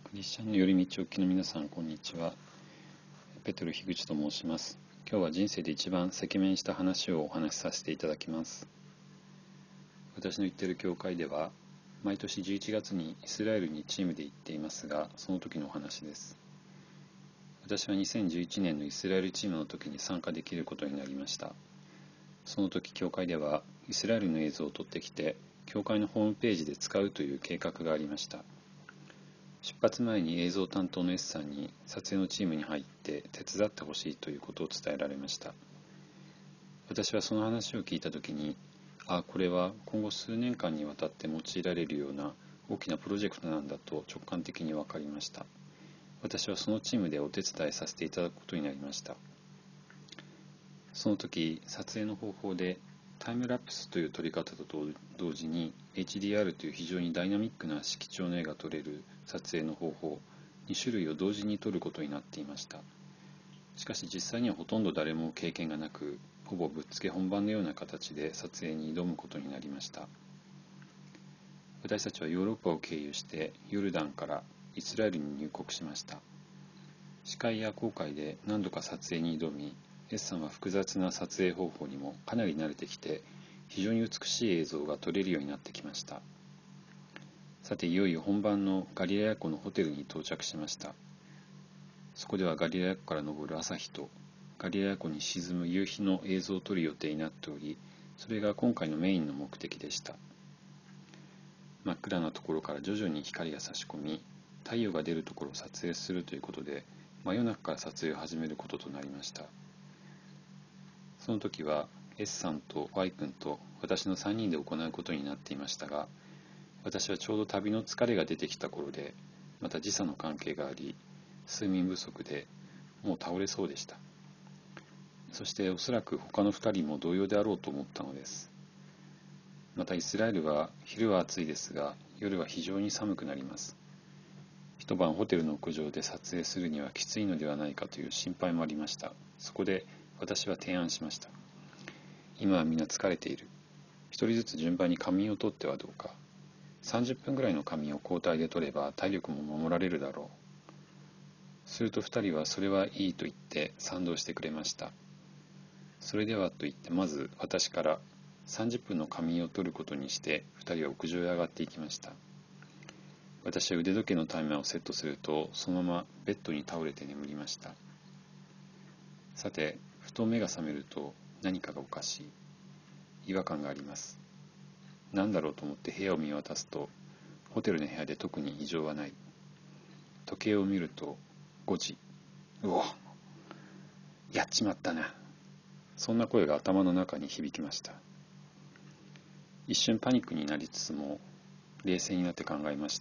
クリスチャンの寄り道をお聞きの皆さん、こんにちは。ペトル樋口と申します。今日は人生で一番赤面した話をお話しさせていただきます。私の行っている教会では、毎年11月にイスラエルにチームで行っていますが、その時のお話です。私は2011年のイスラエルチームの時に参加できることになりました。その時、教会ではイスラエルの映像を撮ってきて、教会のホームページで使うという計画がありました。出発前に映像担当の S さんに撮影のチームに入って手伝ってほしいということを伝えられました。私はその話を聞いたときに、これは今後数年間にわたって用いられるような大きなプロジェクトなんだと直感的に分かりました。私はそのチームでお手伝いさせていただくことになりました。その時、撮影の方法でタイムラプスという撮り方と同時に HDR という非常にダイナミックな色調の絵が撮れる撮影の方法2種類を同時に撮ることになっていました。しかし実際にはほとんど誰も経験がなく、ほぼぶっつけ本番のような形で撮影に挑むことになりました。私たちはヨーロッパを経由してヨルダンからイスラエルに入国しました。視界や航海で何度か撮影に挑み、S さんは複雑な撮影方法にもかなり慣れてきて、非常に美しい映像が撮れるようになってきました。さて、いよいよ本番のガリラヤ湖のホテルに到着しました。そこではガリラヤ湖から昇る朝日とガリラヤ湖に沈む夕日の映像を撮る予定になっており、それが今回のメインの目的でした。真っ暗なところから徐々に光が差し込み、太陽が出るところを撮影するということで、真夜中から撮影を始めることとなりました。その時は S さんと Y 君と私の3人で行うことになっていましたが、私はちょうど旅の疲れが出てきた頃で、また時差の関係があり、睡眠不足でもう倒れそうでした。そしておそらく他の2人も同様であろうと思ったのです。またイスラエルは昼は暑いですが、夜は非常に寒くなります。一晩ホテルの屋上で撮影するにはきついのではないかという心配もありました。そこで私は提案しました。今はみんな疲れている。一人ずつ順番に仮眠をとってはどうか。30分ぐらいの仮眠を交代で取れば体力も守られるだろう。すると2人はそれはいいと言って賛同してくれました。それではと言ってまず私から30分の仮眠を取ることにして2人は屋上へ上がっていきました。私は腕時計のタイマーをセットするとそのままベッドに倒れて眠りました。さて、ふと目が覚めると何かがおかしい。違和感があります。何だろうと思って部屋を見渡すと、ホテルの部屋で特に異常はない。時計を見ると5時。うお、やっちまったな。そんな声が頭の中に響きました。一瞬パニックになりつつも冷静になって考えました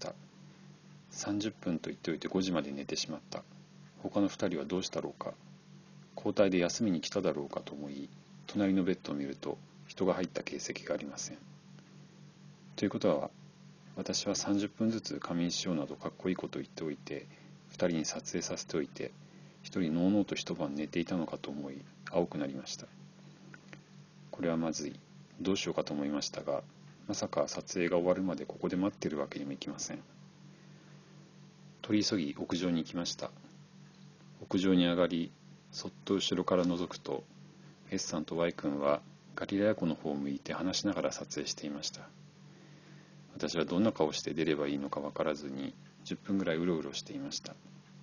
。30分と言っておいて5時まで寝てしまった。他の2人はどうしたろうか。交代で休みに来ただろうかと思い、隣のベッドを見ると人が入った形跡がありません。ということは、私は30分ずつ仮眠しようなどかっこいいことを言っておいて、2人に撮影させておいて、1人のうのうと一晩寝ていたのかと思い、青くなりました。これはまずい。どうしようかと思いましたが、まさか撮影が終わるまでここで待ってるわけにもいきません。取り急ぎ屋上に行きました。屋上に上がり、そっと後ろから覗くと、S さんと Y 君はガリラヤ湖の方を向いて話しながら撮影していました。私はどんな顔して出ればいいのか分からずに10分ぐらいうろうろしていました。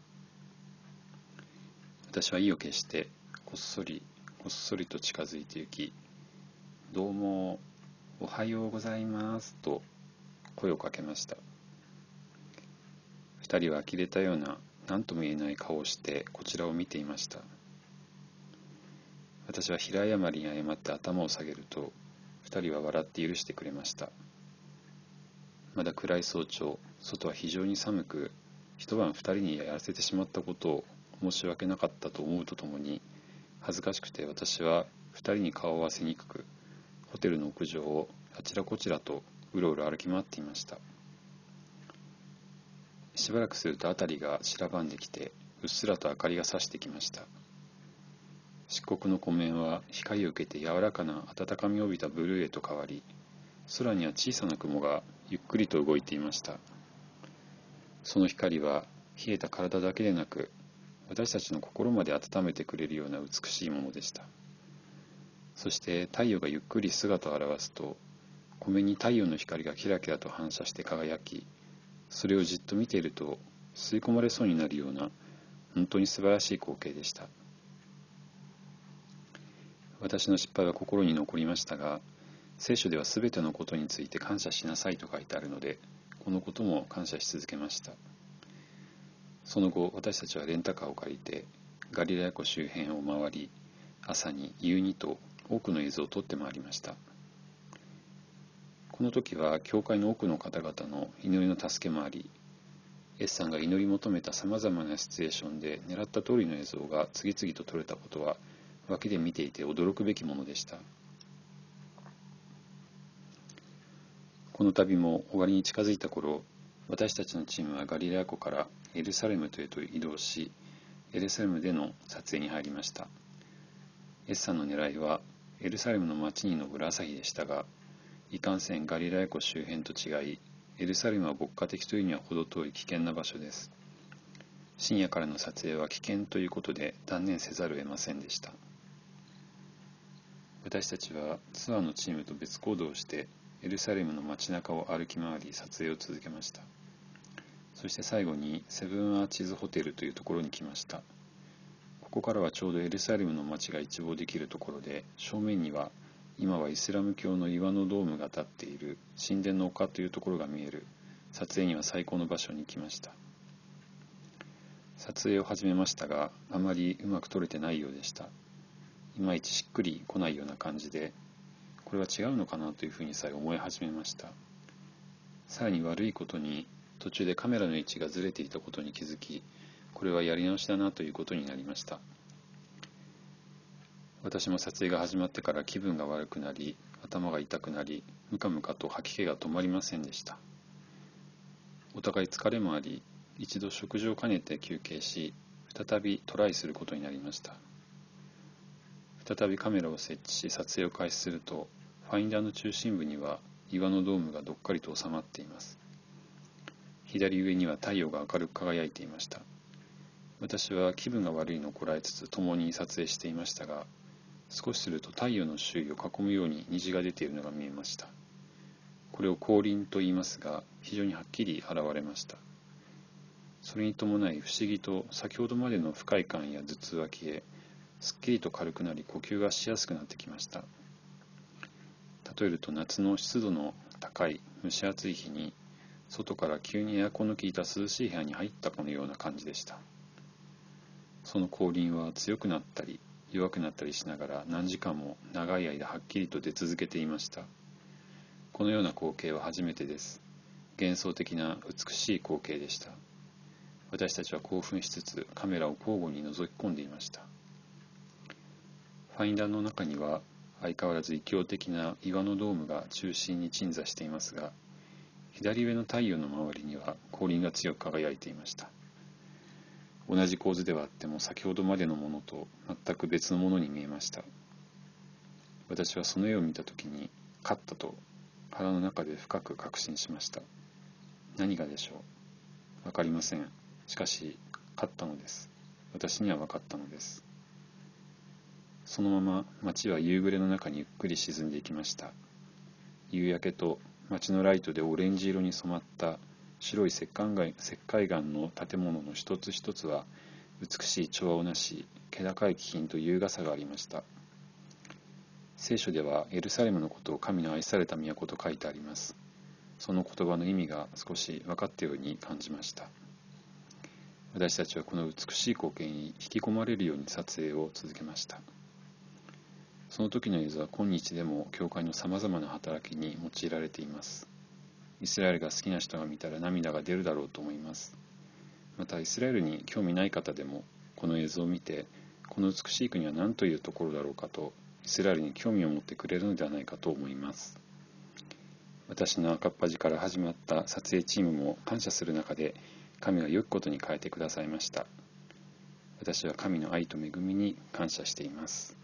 私は意を決してこっそりと近づいて行き、どうもおはようございますと声をかけました。二人は呆れたような何とも言えない顔をしてこちらを見ていました。私は平謝りに謝って頭を下げると、二人は笑って許してくれました。まだ暗い早朝、外は非常に寒く、一晩二人にやらせてしまったことを申し訳なかったと思うとともに、恥ずかしくて私は二人に顔を合わせにくく、ホテルの屋上をあちらこちらとうろうろ歩き回っていました。しばらくすると辺りが白ばんできて、うっすらと明かりが差してきました。漆黒の湖面は光を受けて柔らかな温かみを帯びたブルーへと変わり、空には小さな雲がゆっくりと動いていました。その光は冷えた体だけでなく、私たちの心まで温めてくれるような美しいものでした。そして太陽がゆっくり姿を現すと、湖面に太陽の光がキラキラと反射して輝き、それをじっと見ていると吸い込まれそうになるような本当に素晴らしい光景でした。私の失敗は心に残りましたが、聖書ではすべてのことについて感謝しなさいと書いてあるので、このことも感謝し続けました。その後、私たちはレンタカーを借りてガリラヤ湖周辺を回り、朝に夕にと多くの映像を撮って回りました。この時は教会の多くの方々の祈りの助けもあり、S さんが祈り求めたさまざまなシチュエーションで狙った通りの映像が次々と撮れたことは、脇で見ていて驚くべきものでした。この旅も終わりに近づいた頃、私たちのチームはガリラヤ湖からエルサレムへと移動し、エルサレムでの撮影に入りました。S さんの狙いはエルサレムの街に昇る朝日でしたが、いかんせんガリラヤ湖周辺と違い、エルサレムは牧歌的というには程遠い危険な場所です。深夜からの撮影は危険ということで断念せざるを得ませんでした。私たちはツアーのチームと別行動をしてエルサレムの街中を歩き回り撮影を続けました。そして最後にセブンアーチズホテルというところに来ました。ここからはちょうどエルサレムの街が一望できるところで、正面には今はイスラム教の岩のドームが立っている神殿の丘というところが見える、撮影には最高の場所に来ました。撮影を始めましたが、あまりうまく撮れてないようでした。いまいちしっくりこないような感じで、これは違うのかなというふうにさえ思い始めました。さらに悪いことに、途中でカメラの位置がずれていたことに気づき、これはやり直しだなということになりました。私も撮影が始まってから気分が悪くなり、頭が痛くなり、ムカムカと吐き気が止まりませんでした。お互い疲れもあり、一度食事を兼ねて休憩し、再びトライすることになりました。再びカメラを設置し撮影を開始すると、ファインダーの中心部には岩のドームがどっかりと収まっています。左上には太陽が明るく輝いていました。私は気分が悪いのをこらえつつ共に撮影していましたが、少しすると太陽の周囲を囲むように虹が出ているのが見えました。これを光輪と言いますが、非常にはっきり現れました。それに伴い不思議と先ほどまでの不快感や頭痛は消え、すっきりと軽くなり呼吸がしやすくなってきました。例えると夏の湿度の高い蒸し暑い日に外から急にエアコンの効いた涼しい部屋に入ったかのような感じでした。その光輪は強くなったり弱くなったりしながら何時間も長い間はっきりと出続けていました。このような光景は初めてです。幻想的な美しい光景でした。私たちは興奮しつつカメラを交互に覗き込んでいました。ファインダーの中には相変わらず異教的な岩のドームが中心に鎮座していますが、左上の太陽の周りには光輪が強く輝いていました。同じ構図ではあっても先ほどまでのものと全く別のものに見えました。私はその絵を見たときに勝ったと腹の中で深く確信しました。何がでしょう。わかりません。しかし勝ったのです。私には分かったのです。そのまま街は夕暮れの中にゆっくり沈んでいきました。夕焼けと街のライトでオレンジ色に染まった白い石灰岩の建物の一つ一つは美しい調和をなし、気高い気品と優雅さがありました。聖書ではエルサレムのことを神の愛された都と書いてあります。その言葉の意味が少し分かったように感じました。私たちはこの美しい光景に引き込まれるように撮影を続けました。その時の映像は今日でも教会のさまざまな働きに用いられています。イスラエルが好きな人が見たら涙が出るだろうと思います。またイスラエルに興味ない方でもこの映像を見て、この美しい国は何というところだろうかとイスラエルに興味を持ってくれるのではないかと思います。私の赤っ端から始まった撮影チームも感謝する中で神は良きことに変えてくださいました。私は神の愛と恵みに感謝しています。